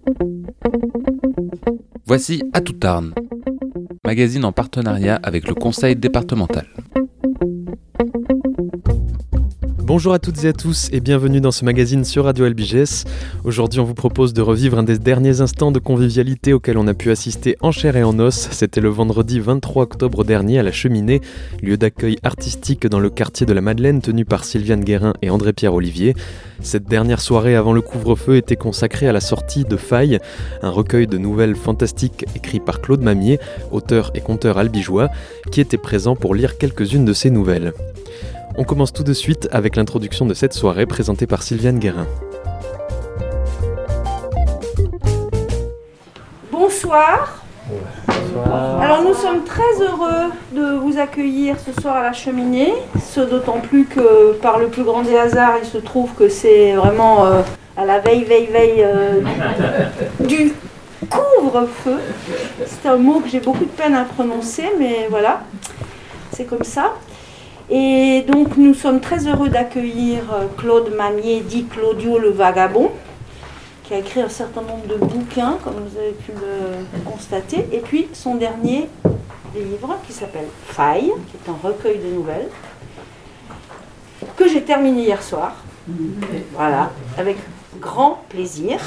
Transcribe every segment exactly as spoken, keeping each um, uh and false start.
Voici À tout Tarn, magazine en partenariat avec le conseil départemental. Bonjour à toutes et à tous et bienvenue dans ce magazine sur Radio L B G S. Aujourd'hui on vous propose de revivre un des derniers instants de convivialité auxquels on a pu assister en chair et en os. C'était le vendredi vingt-trois octobre dernier à la Cheminée, lieu d'accueil artistique dans le quartier de la Madeleine tenu par Sylviane Guérin et André-Pierre Olivier. Cette dernière soirée avant le couvre-feu était consacrée à la sortie de Faille, un recueil de nouvelles fantastiques écrit par Claude Mamier, auteur et conteur albigeois, qui était présent pour lire quelques-unes de ses nouvelles. On commence tout de suite avec l'introduction de cette soirée présentée par Sylviane Guérin. Bonsoir. Bonsoir. Alors nous sommes très heureux de vous accueillir ce soir à la Cheminée, ce d'autant plus que par le plus grand des hasards, il se trouve que c'est vraiment euh, à la veille, veille, veille euh, du couvre-feu. C'est un mot que j'ai beaucoup de peine à prononcer, mais voilà, c'est comme ça. Et donc nous sommes très heureux d'accueillir Claude Mamier, dit Claudio le Vagabond, qui a écrit un certain nombre de bouquins, comme vous avez pu le constater, et puis son dernier livre qui s'appelle Faille, qui est un recueil de nouvelles, que j'ai terminé hier soir, voilà, avec grand plaisir.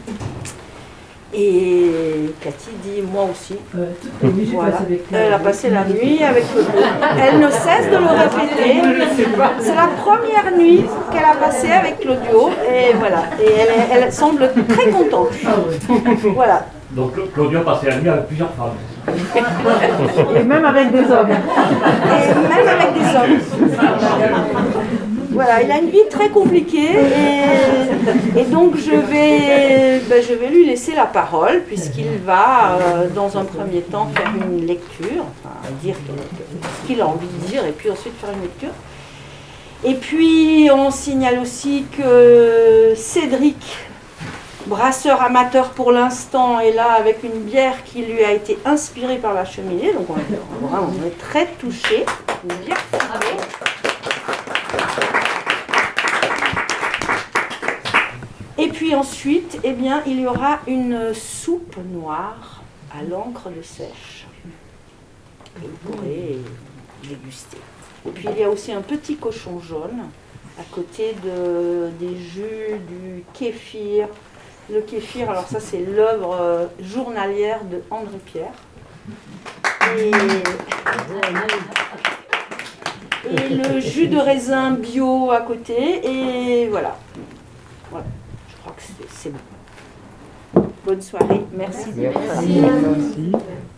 Et Cathy dit moi aussi. Euh, toute la nuit, j'ai Voilà. passé avec Elle a passé la nuit avec le Elle ne cesse de le répéter. C'est la première nuit qu'elle a passée avec Claudio. Et voilà. Et elle, elle semble très contente. Voilà. Donc Claudio a passé la nuit avec plusieurs femmes. Et même avec des hommes. Et même avec des hommes. Voilà, il a une vie très compliquée et, et donc je vais, ben je vais lui laisser la parole puisqu'il va euh, dans un premier temps faire une lecture, enfin dire ce qu'il a envie de dire et puis ensuite faire une lecture. Et puis on signale aussi que Cédric, brasseur amateur pour l'instant, est là avec une bière qui lui a été inspirée par la Cheminée, donc on est, vraiment, on est très touchés. Une bière filtrée. Et puis ensuite, eh bien, il y aura une soupe noire à l'encre de sèche que vous pourrez déguster. Et puis il y a aussi un petit cochon jaune à côté de, des jus, du kéfir. Le kéfir, alors ça c'est l'œuvre journalière de André-Pierre. Et, et le jus de raisin bio à côté. Et voilà. Voilà. Je crois que c'est, c'est bon. Bonne soirée. Merci. Merci. Merci.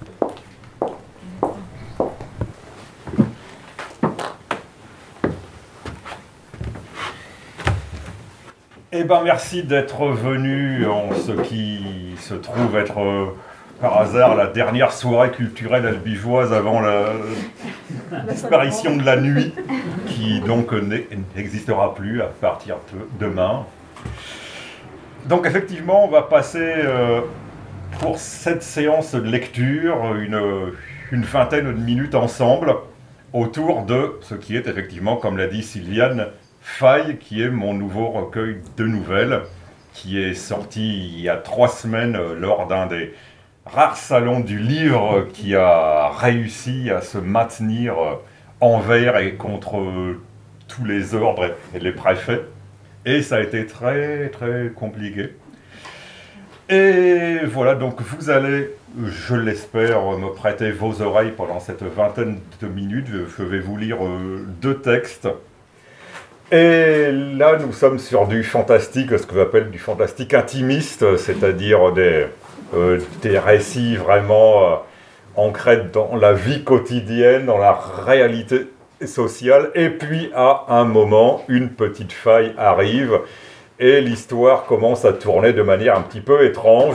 Eh bien, merci d'être venu en ce qui se trouve être, euh, par hasard, la dernière soirée culturelle albigeoise avant la, la disparition de la nuit, qui donc n'existera plus à partir de demain. Donc effectivement, on va passer euh, pour cette séance de lecture une, une vingtaine de minutes ensemble autour de ce qui est effectivement, comme l'a dit Sylviane, Faille, qui est mon nouveau recueil de nouvelles, qui est sorti il y a trois semaines lors d'un des rares salons du livre qui a réussi à se maintenir envers et contre tous les ordres et les préfets. Et ça a été très très compliqué. Et voilà, donc vous allez, je l'espère, me prêter vos oreilles pendant cette vingtaine de minutes. Je vais vous lire deux textes. Et là, nous sommes sur du fantastique, ce que j'appelle du fantastique intimiste, c'est-à-dire des, euh, des récits vraiment euh, ancrés dans la vie quotidienne, dans la réalité sociale. Et puis, à un moment, une petite faille arrive et l'histoire commence à tourner de manière un petit peu étrange.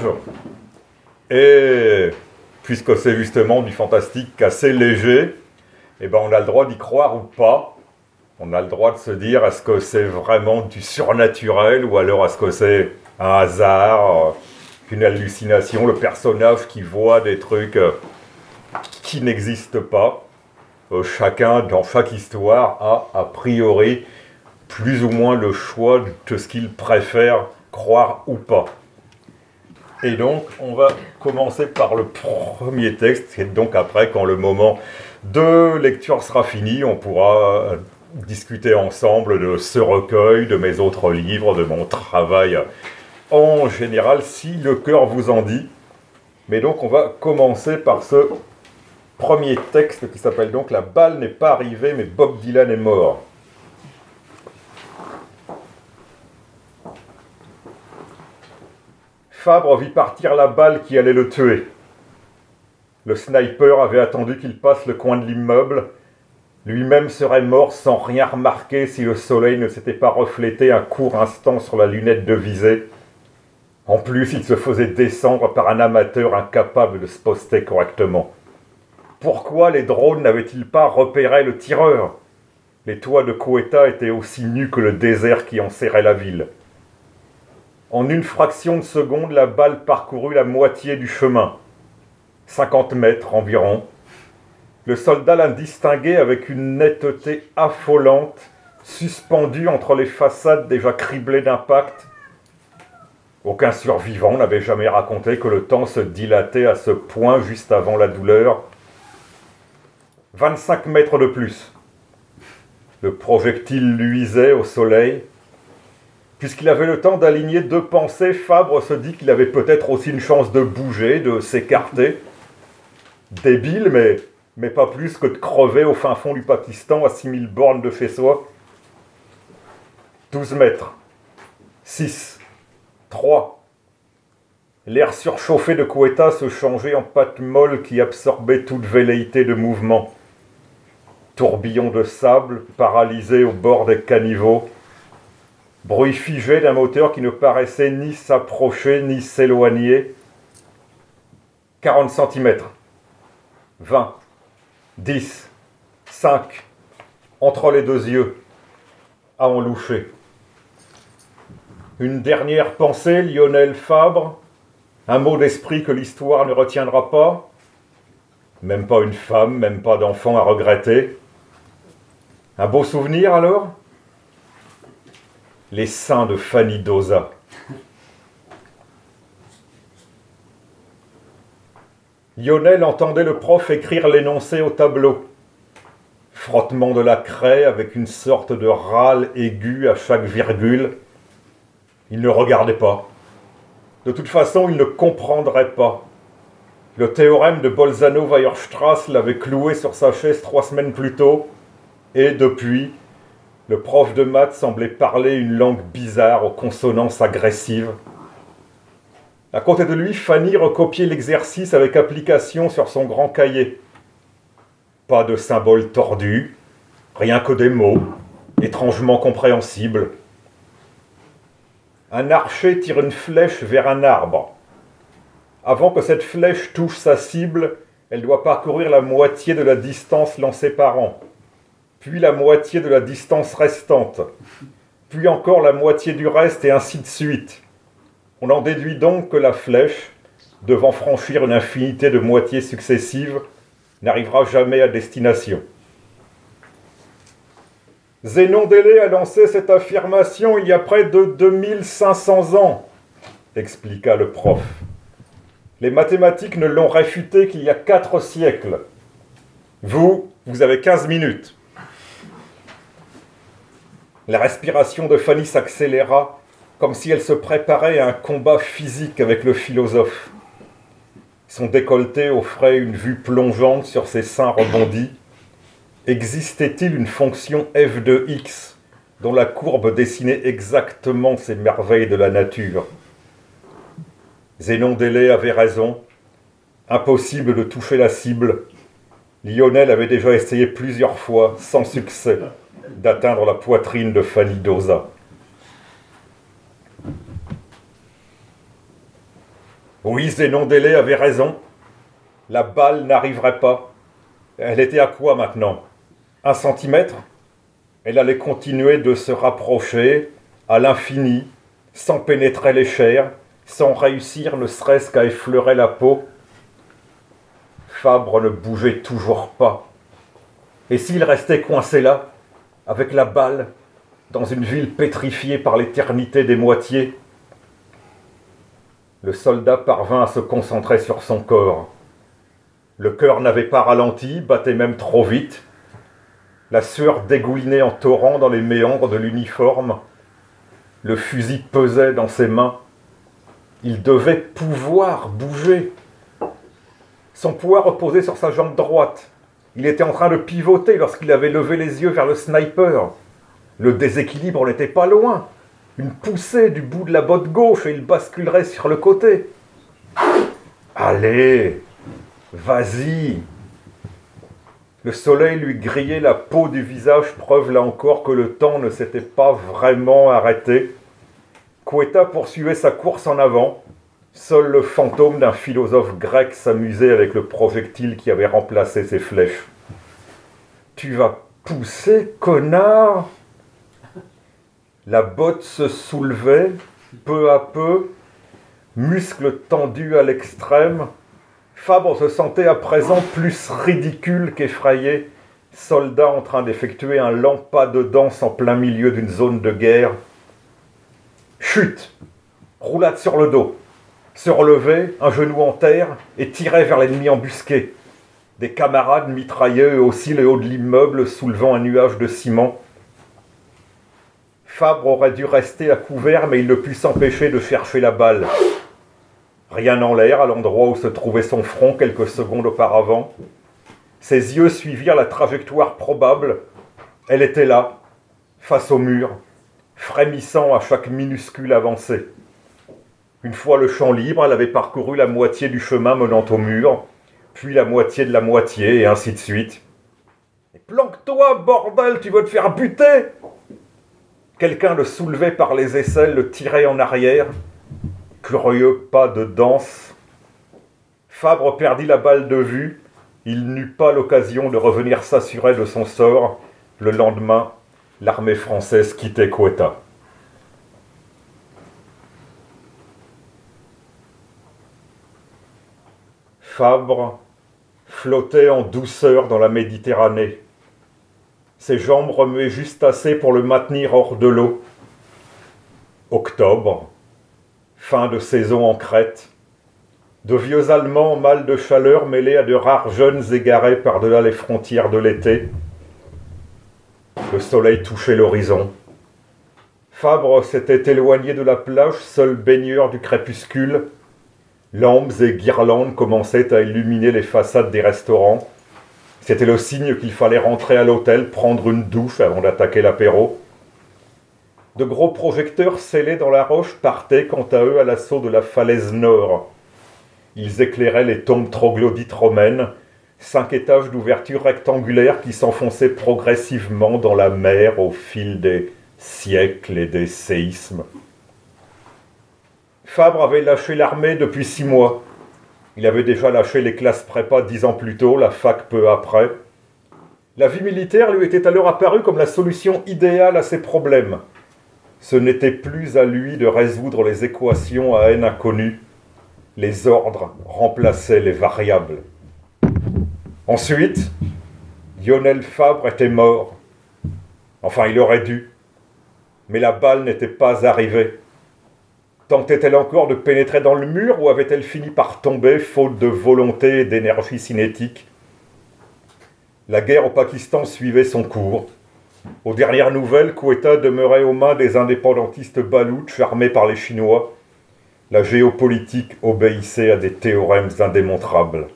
Et puisque c'est justement du fantastique assez léger, eh ben, on a le droit d'y croire ou pas. On a le droit de se dire, est-ce que c'est vraiment du surnaturel ou alors est-ce que c'est un hasard, une hallucination, le personnage qui voit des trucs qui n'existent pas. Euh, chacun, dans chaque histoire, a a priori plus ou moins le choix de ce qu'il préfère croire ou pas. Et donc, on va commencer par le premier texte, et donc après, quand le moment de lecture sera fini, on pourra discuter ensemble de ce recueil, de mes autres livres, de mon travail en général, si le cœur vous en dit. Mais donc, on va commencer par ce premier texte qui s'appelle donc « La balle n'est pas arrivée, mais Bob Dylan est mort ». Fabre vit partir la balle qui allait le tuer. Le sniper avait attendu qu'il passe le coin de l'immeuble. Lui-même serait mort sans rien remarquer si le soleil ne s'était pas reflété un court instant sur la lunette de visée. En plus, il se faisait descendre par un amateur incapable de se poster correctement. Pourquoi les drones n'avaient-ils pas repéré le tireur ? Les toits de Ceuta étaient aussi nus que le désert qui enserrait la ville. En une fraction de seconde, la balle parcourut la moitié du chemin, cinquante mètres environ. Le soldat la distinguait avec une netteté affolante, suspendue entre les façades déjà criblées d'impact. Aucun survivant n'avait jamais raconté que le temps se dilatait à ce point juste avant la douleur. vingt-cinq mètres de plus. Le projectile luisait au soleil. Puisqu'il avait le temps d'aligner deux pensées, Fabre se dit qu'il avait peut-être aussi une chance de bouger, de s'écarter. Débile, mais, mais pas plus que de crever au fin fond du Pakistan à six mille bornes de chez soi. douze mètres. six. trois. L'air surchauffé de Ceuta se changeait en pâte molle qui absorbait toute velléité de mouvement. Tourbillon de sable, paralysé au bord des caniveaux. Bruit figé d'un moteur qui ne paraissait ni s'approcher ni s'éloigner. quarante centimètres. vingt. dix. cinq. Entre les deux yeux. À en loucher. Une dernière pensée, Lionel Fabre. Un mot d'esprit que l'histoire ne retiendra pas. Même pas une femme, même pas d'enfant à regretter. Un beau souvenir alors ? Les seins de Fanny Dosa. Lionel entendait le prof écrire l'énoncé au tableau. Frottement de la craie avec une sorte de râle aigu à chaque virgule. Il ne regardait pas. De toute façon, il ne comprendrait pas. Le théorème de Bolzano-Weierstrass l'avait cloué sur sa chaise trois semaines plus tôt, et depuis, le prof de maths semblait parler une langue bizarre aux consonances agressives. À côté de lui, Fanny recopiait l'exercice avec application sur son grand cahier. Pas de symboles tordus, rien que des mots, étrangement compréhensibles. Un archer tire une flèche vers un arbre. Avant que cette flèche touche sa cible, elle doit parcourir la moitié de la distance l'en séparant, puis la moitié de la distance restante, puis encore la moitié du reste, et ainsi de suite. On en déduit donc que la flèche, devant franchir une infinité de moitiés successives, n'arrivera jamais à destination. Zénon Délé a lancé cette affirmation il y a près de deux mille cinq cents ans, expliqua le prof. Les mathématiques ne l'ont réfuté qu'il y a quatre siècles. Vous, vous avez quinze minutes. La respiration de Fanny s'accéléra, comme si elle se préparait à un combat physique avec le philosophe. Son décolleté offrait une vue plongeante sur ses seins rebondis. Existait-il une fonction f de x dont la courbe dessinait exactement ces merveilles de la nature ? Zénon Délé avait raison. Impossible de toucher la cible. Lionel avait déjà essayé plusieurs fois, sans succès, d'atteindre la poitrine de Fanny Dosa. Oui, Zénon Délé avait raison. La balle n'arriverait pas. Elle était à quoi maintenant ? Un centimètre ? Elle allait continuer de se rapprocher à l'infini, sans pénétrer les chairs, sans réussir ne serait-ce qu'à effleurer la peau. Fabre ne bougeait toujours pas. Et s'il restait coincé là, avec la balle, dans une ville pétrifiée par l'éternité des moitiés ? le soldat parvint à se concentrer sur son corps. Le cœur n'avait pas ralenti, battait même trop vite. La sueur dégoulinait en torrent dans les méandres de l'uniforme. Le fusil pesait dans ses mains. Il devait pouvoir bouger. Son poids reposait sur sa jambe droite. Il était en train de pivoter lorsqu'il avait levé les yeux vers le sniper. Le déséquilibre n'était pas loin. Une poussée du bout de la botte gauche et il basculerait sur le côté. Allez, vas-y. Le soleil lui grillait la peau du visage, preuve là encore que le temps ne s'était pas vraiment arrêté. Quetta poursuivait sa course en avant. Seul le fantôme d'un philosophe grec s'amusait avec le projectile qui avait remplacé ses flèches. « Tu vas pousser, connard !» La botte se soulevait, peu à peu, muscles tendus à l'extrême. Fabre se sentait à présent plus ridicule qu'effrayé, soldat en train d'effectuer un lent pas de danse en plein milieu d'une zone de guerre. Chute, roulade sur le dos, se relevait, un genou en terre, et tirait vers l'ennemi embusqué. Des camarades mitraillaient eux aussi le haut de l'immeuble, soulevant un nuage de ciment. Fabre aurait dû rester à couvert, mais il ne put s'empêcher de chercher la balle. Rien en l'air, à l'endroit où se trouvait son front quelques secondes auparavant. Ses yeux suivirent la trajectoire probable. Elle était là, face au mur, frémissant à chaque minuscule avancée. Une fois le champ libre, elle avait parcouru la moitié du chemin menant au mur, puis la moitié de la moitié, et ainsi de suite. « Planque-toi, bordel, tu veux te faire buter !» Quelqu'un le soulevait par les aisselles, le tirait en arrière. Curieux pas de danse. Fabre perdit la balle de vue. Il n'eut pas l'occasion de revenir s'assurer de son sort. Le lendemain, l'armée française quittait Quetta. Fabre flottait en douceur dans la Méditerranée. Ses jambes remuaient juste assez pour le maintenir hors de l'eau. Octobre, fin de saison en Crète. De vieux Allemands en mal de chaleur mêlés à de rares jeunes égarés par-delà les frontières de l'été. Le soleil touchait l'horizon. Fabre s'était éloigné de la plage, seul baigneur du crépuscule. Lampes et guirlandes commençaient à illuminer les façades des restaurants. C'était le signe qu'il fallait rentrer à l'hôtel, prendre une douche avant d'attaquer l'apéro. De gros projecteurs scellés dans la roche partaient quant à eux à l'assaut de la falaise nord. Ils éclairaient les tombes troglodytes romaines, cinq étages d'ouverture rectangulaire qui s'enfonçaient progressivement dans la mer au fil des siècles et des séismes. Fabre avait lâché l'armée depuis six mois. Il avait déjà lâché les classes prépa dix ans plus tôt, la fac peu après. La vie militaire lui était alors apparue comme la solution idéale à ses problèmes. Ce n'était plus à lui de résoudre les équations à n inconnues. Les ordres remplaçaient les variables. Ensuite, Lionel Fabre était mort. Enfin, il aurait dû. Mais la balle n'était pas arrivée. Tentait-elle encore de pénétrer dans le mur ou avait-elle fini par tomber, faute de volonté et d'énergie cinétique ? La guerre au Pakistan suivait son cours. Aux dernières nouvelles, Quetta demeurait aux mains des indépendantistes baloutches armés par les Chinois. La géopolitique obéissait à des théorèmes indémontrables.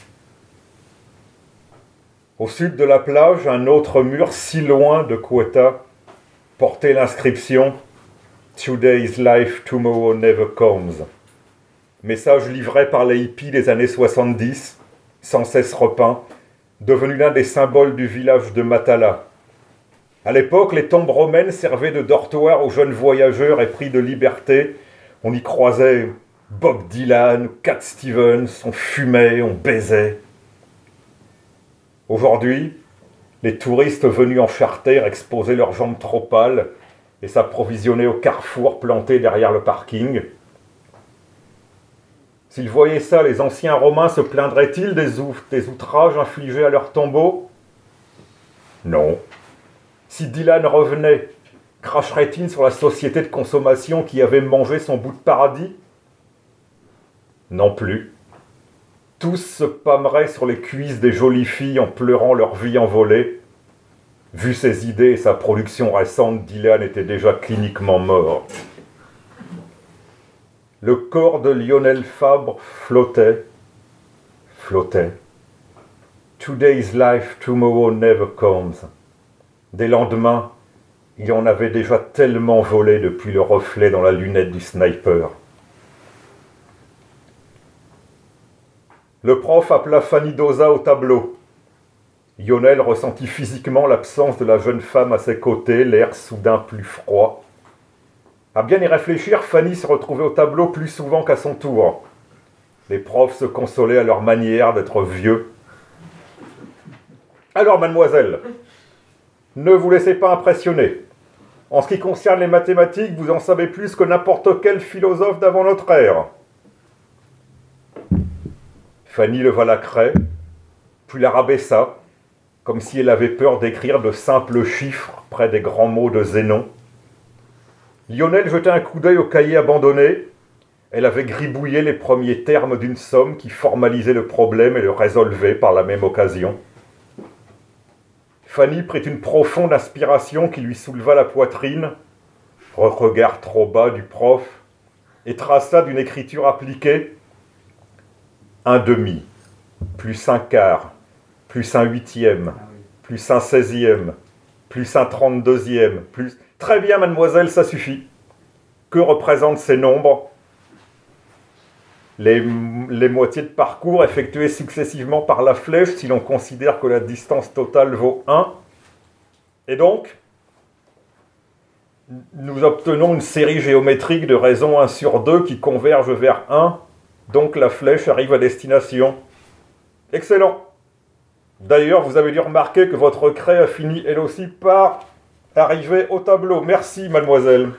Au sud de la plage, un autre mur si loin de Quetta portait l'inscription « Today's life, tomorrow never comes ». Message livré par les hippies des années soixante-dix, sans cesse repeint, devenu l'un des symboles du village de Matala. À l'époque, les tombes romaines servaient de dortoir aux jeunes voyageurs épris de liberté. On y croisait Bob Dylan, Cat Stevens, on fumait, on baisait. Aujourd'hui, les touristes venus en charter exposaient leurs jambes trop pâles et s'approvisionnaient au carrefour planté derrière le parking. S'ils voyaient ça, les anciens Romains se plaindraient-ils des, ou- des outrages infligés à leurs tombeaux ? Non. Si Dylan revenait, cracherait-il sur la société de consommation qui avait mangé son bout de paradis ? non plus. Tous se pâmeraient sur les cuisses des jolies filles en pleurant leur vie envolée. Vu ses idées et sa production récente, Dylan était déjà cliniquement mort. Le corps de Lionel Fabre flottait, flottait. Today's life, tomorrow never comes. Des lendemains, il en avait déjà tellement volé depuis le reflet dans la lunette du sniper. Le prof appela Fanny Dosa au tableau. Lionel ressentit physiquement l'absence de la jeune femme à ses côtés, l'air soudain plus froid. À bien y réfléchir, Fanny se retrouvait au tableau plus souvent qu'à son tour. Les profs se consolaient à leur manière d'être vieux. Alors, mademoiselle, ne vous laissez pas impressionner. En ce qui concerne les mathématiques, vous en savez plus que n'importe quel philosophe d'avant notre ère. Fanny leva la craie, puis la rabaissa, comme si elle avait peur d'écrire de simples chiffres près des grands mots de Zénon. Lionel jeta un coup d'œil au cahier abandonné. Elle avait gribouillé les premiers termes d'une somme qui formalisait le problème et le résolvait par la même occasion. Fanny prit une profonde inspiration qui lui souleva la poitrine, regard trop bas du prof, et traça d'une écriture appliquée un demi, plus un quart, plus un huitième, plus un seizième, plus un trente-deuxième, plus... Très bien, mademoiselle, ça suffit. Que représentent ces nombres ? Les, les moitiés de parcours effectués successivement par la flèche si l'on considère que la distance totale vaut un. Et donc, nous obtenons une série géométrique de raisons un sur deux qui converge vers un. Donc la flèche arrive à destination. Excellent. D'ailleurs, vous avez dû remarquer que votre craie a fini elle aussi par arriver au tableau. Merci, mademoiselle.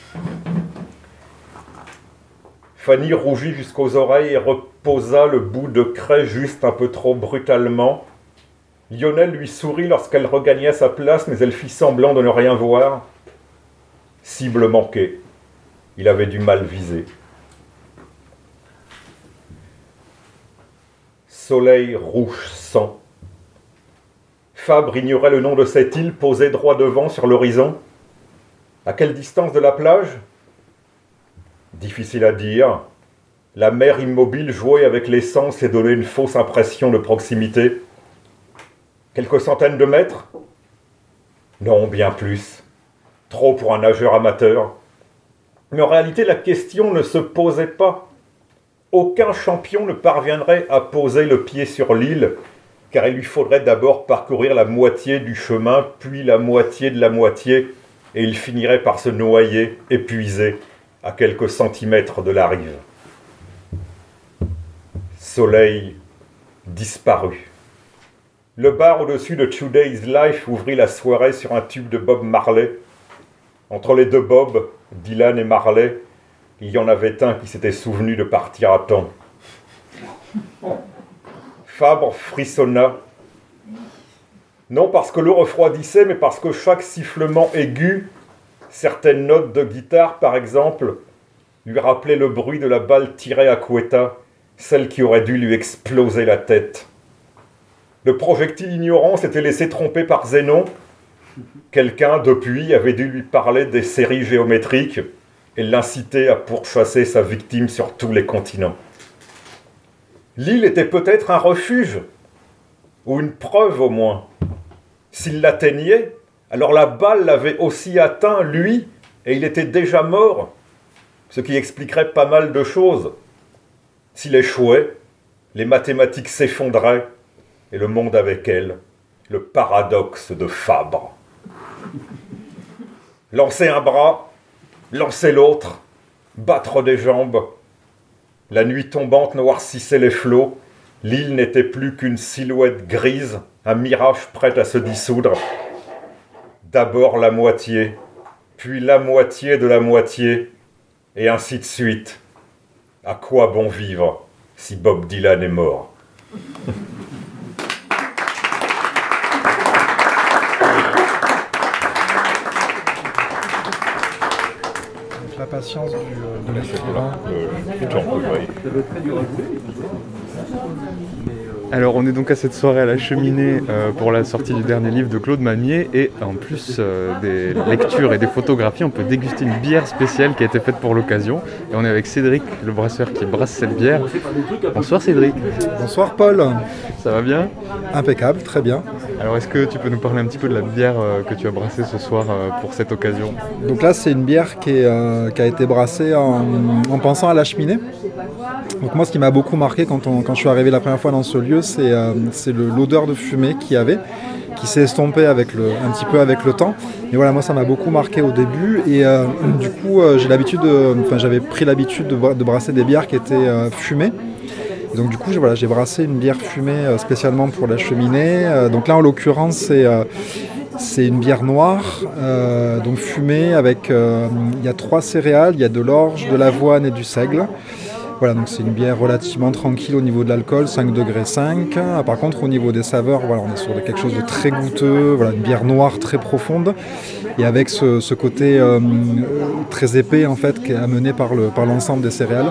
Fanny rougit jusqu'aux oreilles et reposa le bout de craie juste un peu trop brutalement. Lionel lui sourit lorsqu'elle regagna sa place, mais elle fit semblant de ne rien voir. Cible manquée. Il avait du mal visé. Soleil rouge sang. Fabre ignorait le nom de cette île posée droit devant sur l'horizon. À quelle distance de la plage ? Difficile à dire. La mer immobile jouait avec l'essence et donnait une fausse impression de proximité. Quelques centaines de mètres ? Non, bien plus. Trop pour un nageur amateur. Mais en réalité, la question ne se posait pas. Aucun champion ne parviendrait à poser le pied sur l'île, car il lui faudrait d'abord parcourir la moitié du chemin, puis la moitié de la moitié, et il finirait par se noyer, épuisé, à quelques centimètres de la rive. Soleil disparu. Le bar au-dessus de Today's Life ouvrit la soirée sur un tube de Bob Marley. Entre les deux Bob, Dylan et Marley, il y en avait un qui s'était souvenu de partir à temps. Fabre frissonna. Non parce que l'eau refroidissait, mais parce que chaque sifflement aigu, certaines notes de guitare par exemple, lui rappelaient le bruit de la balle tirée à Quetta, celle qui aurait dû lui exploser la tête. Le projectile ignorant s'était laissé tromper par Zénon. Quelqu'un, depuis, avait dû lui parler des séries géométriques et l'inciter à pourchasser sa victime sur tous les continents. L'île était peut-être un refuge, ou une preuve au moins. S'il l'atteignait, alors la balle l'avait aussi atteint, lui, et il était déjà mort, ce qui expliquerait pas mal de choses. S'il échouait, les mathématiques s'effondraient, et le monde avec elles, le paradoxe de Fabre. Lancer un bras, lancer l'autre, battre des jambes. La nuit tombante noircissait les flots, l'île n'était plus qu'une silhouette grise, un mirage prêt à se dissoudre. D'abord la moitié, puis la moitié de la moitié, et ainsi de suite. À quoi bon vivre si Bob Dylan est mort ? La l'impatience du, euh, de l'écrivain. Le Jean Pauvry. Alors on est donc à cette soirée à la cheminée euh, pour la sortie du dernier livre de Claude Mamier et en plus euh, des lectures et des photographies, on peut déguster une bière spéciale qui a été faite pour l'occasion et on est avec Cédric, le brasseur qui brasse cette bière. Bonsoir Cédric. Bonsoir Paul. Ça va bien ? Impeccable, très bien. Alors est-ce que tu peux nous parler un petit peu de la bière euh, que tu as brassée ce soir euh, pour cette occasion ? Donc là c'est une bière qui, est, euh, qui a été brassée en, en pensant à la cheminée. Donc moi ce qui m'a beaucoup marqué quand, on, quand je suis arrivé la première fois dans ce lieu, c'est, euh, c'est le, l'odeur de fumée qu'il y avait, qui s'est estompée avec le, un petit peu avec le temps. Et voilà, moi ça m'a beaucoup marqué au début. Et euh, du coup, euh, j'ai l'habitude de, enfin, j'avais pris l'habitude de, de brasser des bières qui étaient euh, fumées. Et donc du coup, j'ai, voilà, j'ai brassé une bière fumée euh, spécialement pour la cheminée. Euh, donc là, en l'occurrence, c'est, euh, c'est une bière noire, euh, donc fumée avec... Euh, il y a trois céréales, il y a de l'orge, de l'avoine et du seigle. Voilà, donc c'est une bière relativement tranquille au niveau de l'alcool, cinq degrés cinq. Par contre, au niveau des saveurs, voilà, on est sur quelque chose de très goûteux, voilà, une bière noire très profonde, et avec ce, ce côté euh, très épais en fait, qui est amené par, le, par l'ensemble des céréales.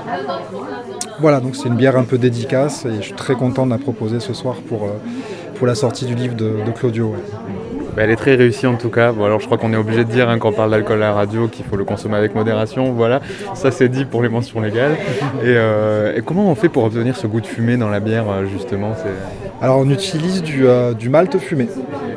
Voilà, donc c'est une bière un peu dédicace, et je suis très content de la proposer ce soir pour, euh, pour la sortie du livre de, de Claudio. Ouais. Bah, elle est très réussie en tout cas. Bon, alors je crois qu'on est obligé de dire hein, quand on parle d'alcool à la radio qu'il faut le consommer avec modération. Voilà, ça c'est dit pour les mentions légales. Et, euh, et comment on fait pour obtenir ce goût de fumée dans la bière justement c'est... Alors on utilise du, euh, du malt fumé.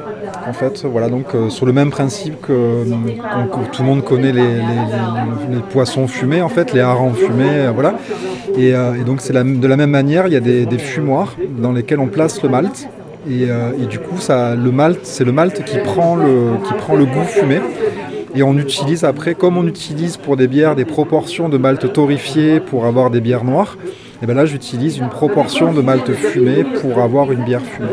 En fait, voilà, donc euh, sur le même principe que, euh, que tout le monde connaît les, les, les, les poissons fumés, en fait, les harengs fumés, euh, voilà. Et, euh, et donc c'est la, de la même manière, il y a des, des fumoirs dans lesquels on place le malt. Et, euh, et du coup, ça, le malt, c'est le malt qui prend le, qui prend le goût fumé. Et on utilise après, comme on utilise pour des bières des proportions de malt torréfié pour avoir des bières noires, et bien là j'utilise une proportion de malt fumé pour avoir une bière fumée.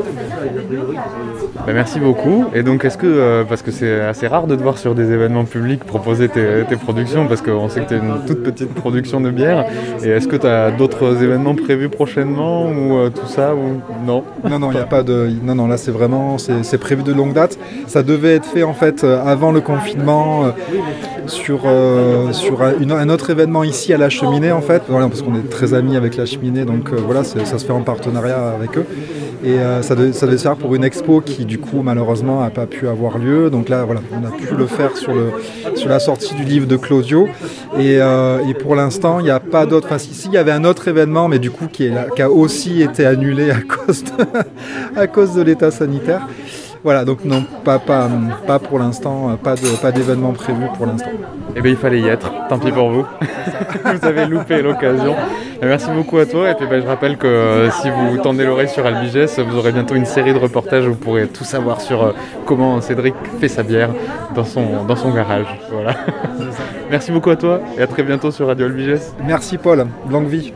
Ben merci beaucoup. Et donc est-ce que, euh, parce que c'est assez rare de te voir sur des événements publics proposer tes, tes productions, parce qu'on sait que tu as une toute petite production de bière, et est-ce que tu as d'autres événements prévus prochainement ou euh, tout ça ou non ? Non, non, il n'y a pas de... Non, non, là c'est vraiment, c'est, c'est prévu de longue date. Ça devait être fait en fait avant le confinement euh, sur, euh, sur un, une, un autre événement ici à la cheminée en fait, voilà, parce qu'on est très amis avec la cheminée, donc euh, voilà, c'est, ça se fait en partenariat avec eux. Et euh, ça, devait, ça devait se faire pour une expo qui du coup malheureusement n'a pas pu avoir lieu. Donc là voilà, on a pu le faire sur, le, sur la sortie du livre de Claudio. Et, euh, et pour l'instant, il n'y a pas d'autre... Enfin, si, il y avait un autre événement, mais du coup qui, est là, qui a aussi été annulé à cause de, à cause de l'état sanitaire. Voilà, donc non, pas, pas, pas pour l'instant, pas, de, pas d'événement prévu pour l'instant. Eh bien, il fallait y être, tant pis pour vous. Vous avez loupé l'occasion. Et merci beaucoup à toi. Et puis, ben, je rappelle que euh, si vous tendez l'oreille sur Albigès, vous aurez bientôt une série de reportages où vous pourrez tout savoir sur euh, comment Cédric fait sa bière dans son, dans son garage. Voilà. Merci beaucoup à toi et à très bientôt sur Radio Albigès. Merci Paul, longue vie.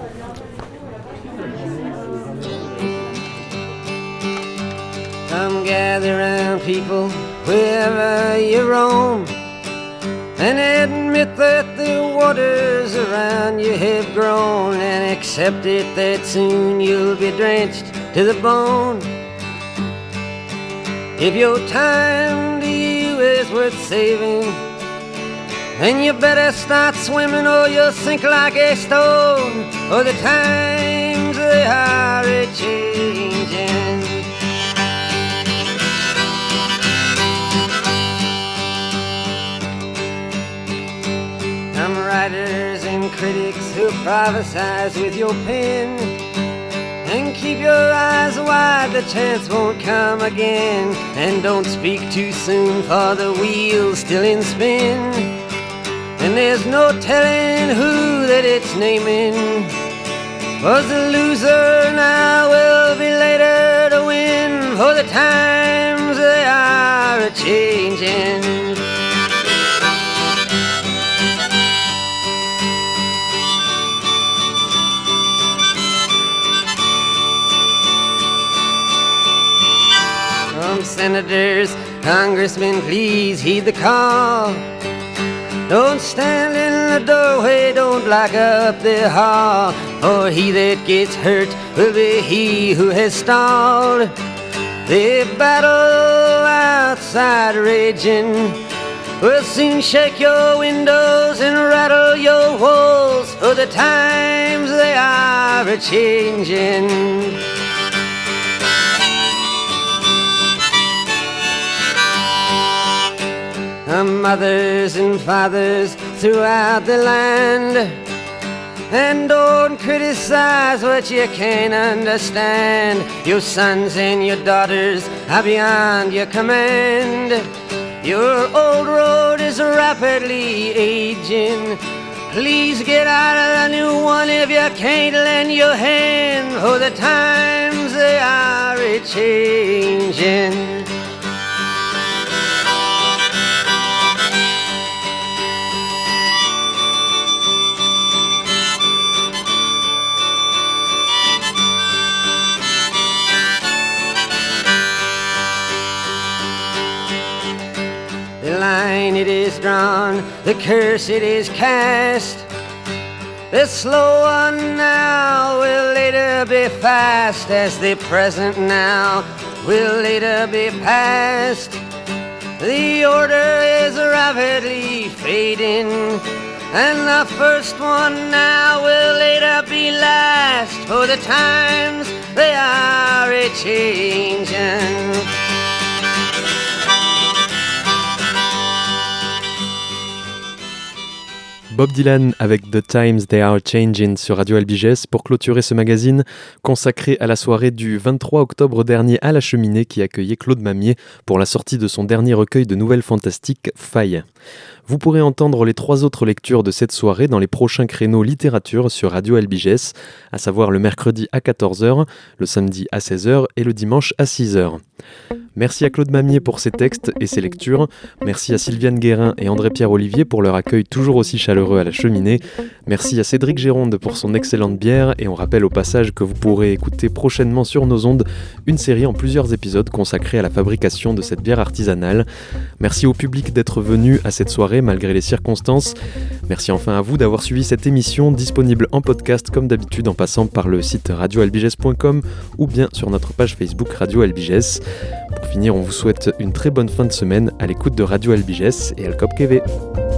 Come gather round people wherever you roam, and admit that the waters around you have grown, and accept it that soon you'll be drenched to the bone. If your time to you is worth saving, then you better start swimming or you'll sink like a stone, or the times they are a-changing. Writers and critics who prophesize with your pen, and keep your eyes wide, the chance won't come again. And don't speak too soon, for the wheel's still in spin, and there's no telling who that it's naming. Was the loser now will be later to win, for the times they are a-changing. Senators, congressmen, please heed the call. Don't stand in the doorway, don't block up the hall, for he that gets hurt will be he who has stalled. The battle outside raging, will soon shake your windows and rattle your walls, for the times they are a-changin'. Mothers and fathers throughout the land, and don't criticize what you can't understand. Your sons and your daughters are beyond your command. Your old road is rapidly aging. Please get out of the new one if you can't lend your hand, for the times they are a-changing. The line it is drawn, the curse it is cast. The slow one now will later be fast, as the present now will later be past. The order is rapidly fading, and the first one now will later be last, for the times they are a-changin'. Bob Dylan avec The Times They Are Changing sur Radio Albiges pour clôturer ce magazine consacré à la soirée du vingt-trois octobre dernier à la Cheminée qui accueillait Claude Mamier pour la sortie de son dernier recueil de nouvelles fantastiques, Faille. Vous pourrez entendre les trois autres lectures de cette soirée dans les prochains créneaux littérature sur Radio Albiges, à savoir le mercredi à quatorze heures, le samedi à seize heures et le dimanche à six heures. Merci à Claude Mamier pour ses textes et ses lectures. Merci à Sylviane Guérin et André-Pierre Olivier pour leur accueil toujours aussi chaleureux à la Cheminée. Merci à Cédric Géronde pour son excellente bière et on rappelle au passage que vous pourrez écouter prochainement sur nos ondes une série en plusieurs épisodes consacrée à la fabrication de cette bière artisanale. Merci au public d'être venu à cette soirée malgré les circonstances. Merci enfin à vous d'avoir suivi cette émission disponible en podcast comme d'habitude en passant par le site radio albiges point com ou bien sur notre page Facebook Radio Albiges. Pour finir, on vous souhaite une très bonne fin de semaine à l'écoute de Radio Albiges et Alcop Keve.